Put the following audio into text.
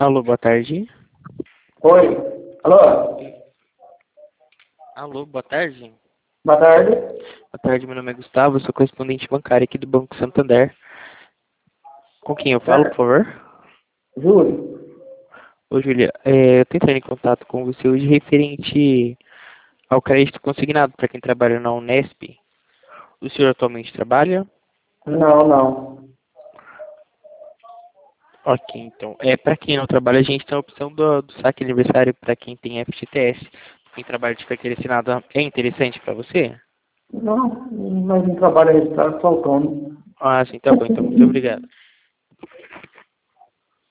Alô, boa tarde. Oi. Alô? Alô, boa tarde. Boa tarde. Boa tarde, meu nome é Gustavo, eu sou correspondente bancário aqui do Banco Santander. Com quem eu falo, por Certo. favor? Júlio. Ô, Júlia, eu tô entrando em contato com você hoje referente ao crédito consignado para quem trabalha na Unesp. O senhor atualmente trabalha? Não, não. Ok, então. Para quem não trabalha, a gente tem a opção do saque aniversário para quem tem FGTS. Quem trabalha de carteira assinada é interessante para você? Não, mas não trabalho registrado, sou autônomo. Ah, sim, tá bom, então, muito obrigado.